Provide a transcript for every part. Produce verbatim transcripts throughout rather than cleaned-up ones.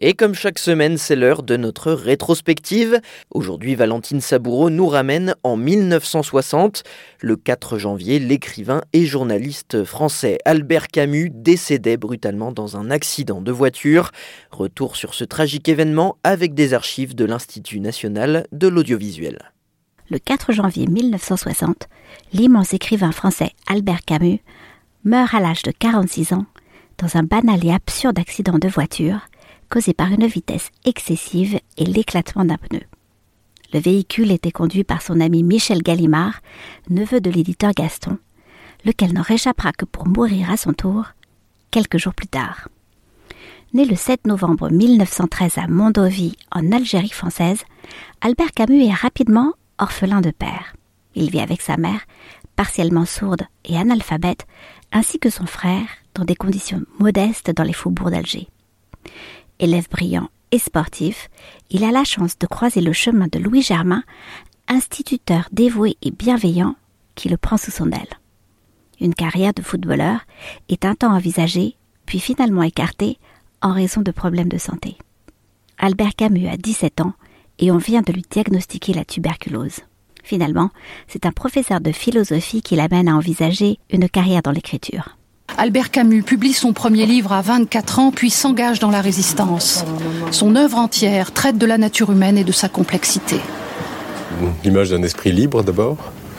Et comme chaque semaine, c'est l'heure de notre rétrospective. Aujourd'hui, Valentine Saboureau nous ramène en mille neuf cent soixante. Le quatre janvier, l'écrivain et journaliste français Albert Camus décédait brutalement dans un accident de voiture. Retour sur ce tragique événement avec des archives de l'Institut national de l'audiovisuel. Le quatre janvier mille neuf cent soixante, l'immense écrivain français Albert Camus meurt à l'âge de quarante-six ans dans un banal et absurde accident de voiture causé par une vitesse excessive et l'éclatement d'un pneu. Le véhicule était conduit par son ami Michel Gallimard, neveu de l'éditeur Gaston, lequel n'en réchappera que pour mourir à son tour quelques jours plus tard. Né le sept novembre mille neuf cent treize à Mondovi, en Algérie française, Albert Camus est rapidement orphelin de père. Il vit avec sa mère, partiellement sourde et analphabète, ainsi que son frère, dans des conditions modestes dans les faubourgs d'Alger. Élève brillant et sportif, il a la chance de croiser le chemin de Louis Germain, instituteur dévoué et bienveillant qui le prend sous son aile. Une carrière de footballeur est un temps envisagée, puis finalement écartée en raison de problèmes de santé. Albert Camus a dix-sept ans et on vient de lui diagnostiquer la tuberculose. Finalement, c'est un professeur de philosophie qui l'amène à envisager une carrière dans l'écriture. Albert Camus publie son premier livre à vingt-quatre ans, puis s'engage dans la résistance. Son œuvre entière traite de la nature humaine et de sa complexité. L'image d'un esprit libre d'abord,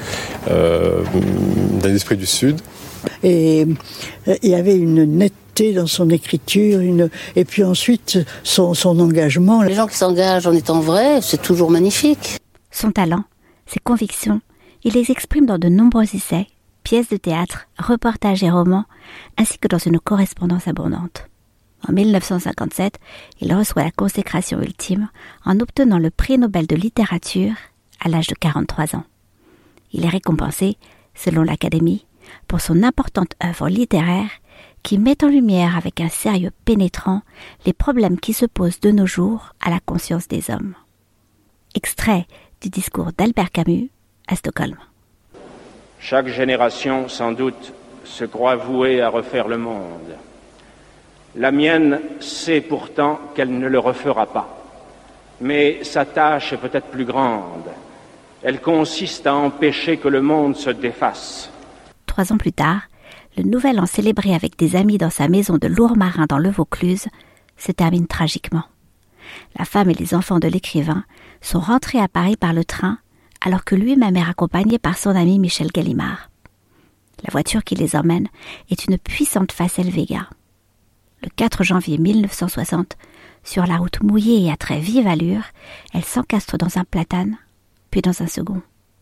euh, d'un esprit du Sud. Et il y avait une netteté dans son écriture, une... et puis ensuite son, son engagement. Les gens qui s'engagent en étant vrais, c'est toujours magnifique. Son talent, ses convictions, il les exprime dans de nombreux essais, pièces de théâtre, reportages et romans, ainsi que dans une correspondance abondante. En mille neuf cent cinquante-sept, il reçoit la consécration ultime en obtenant le prix Nobel de littérature à l'âge de quarante-trois ans. Il est récompensé, selon l'Académie, pour son importante œuvre littéraire qui met en lumière avec un sérieux pénétrant les problèmes qui se posent de nos jours à la conscience des hommes. Extrait du discours d'Albert Camus à Stockholm. Chaque génération, sans doute, se croit vouée à refaire le monde. La mienne sait pourtant qu'elle ne le refera pas. Mais sa tâche est peut-être plus grande. Elle consiste à empêcher que le monde se défasse. Trois ans plus tard, le nouvel an célébré avec des amis dans sa maison de Lourmarin dans le Vaucluse se termine tragiquement. La femme et les enfants de l'écrivain sont rentrés à Paris par le train alors que lui-même est raccompagné par son ami Michel Gallimard. La voiture qui les emmène est une puissante Facel Vega. Le quatre janvier mille neuf cent soixante, sur la route mouillée et à très vive allure, elle s'encastre dans un platane, puis dans un second.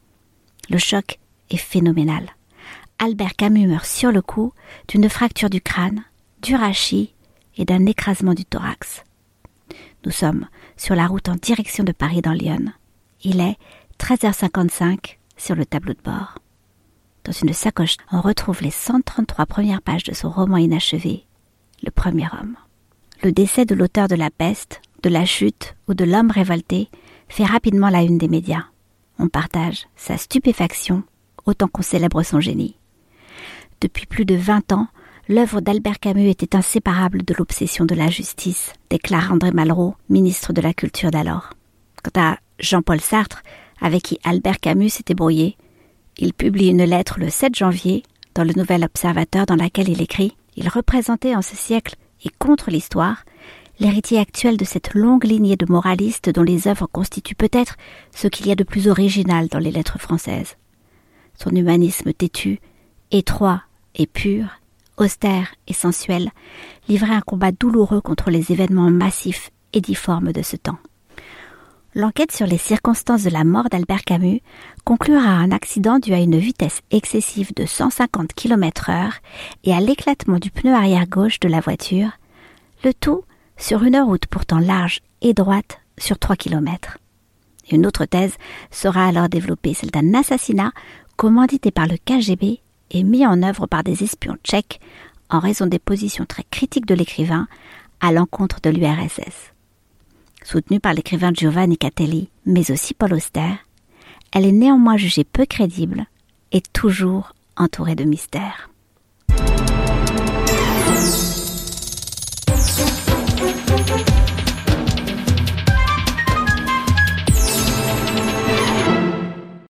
Le choc est phénoménal. Albert Camus meurt sur le coup d'une fracture du crâne, du rachis et d'un écrasement du thorax. Nous sommes sur la route en direction de Paris dans l'Yonne. Il est treize heures cinquante-cinq sur le tableau de bord. Dans une sacoche, on retrouve les cent trente-trois premières pages de son roman inachevé, Le Premier Homme. Le décès de l'auteur de La Peste, de La Chute ou de L'Homme révolté fait rapidement la une des médias. On partage sa stupéfaction autant qu'on célèbre son génie. Depuis plus de vingt ans, l'œuvre d'Albert Camus était inséparable de l'obsession de la justice, déclare André Malraux, ministre de la Culture d'alors. Quant à Jean-Paul Sartre, avec qui Albert Camus s'était brouillé, il publie une lettre le sept janvier dans le Nouvel Observateur dans laquelle il écrit « Il représentait en ce siècle et contre l'histoire l'héritier actuel de cette longue lignée de moralistes dont les œuvres constituent peut-être ce qu'il y a de plus original dans les lettres françaises. Son humanisme têtu, étroit et pur, austère et sensuel, livrait un combat douloureux contre les événements massifs et difformes de ce temps. » L'enquête sur les circonstances de la mort d'Albert Camus conclura à un accident dû à une vitesse excessive de cent cinquante kilomètres heure et à l'éclatement du pneu arrière gauche de la voiture, le tout sur une route pourtant large et droite sur trois kilomètres. Une autre thèse sera alors développée, celle d'un assassinat commandité par le K G B et mis en œuvre par des espions tchèques en raison des positions très critiques de l'écrivain à l'encontre de l'U R S S. Soutenue par l'écrivain Giovanni Catelli, mais aussi Paul Auster, elle est néanmoins jugée peu crédible et toujours entourée de mystères.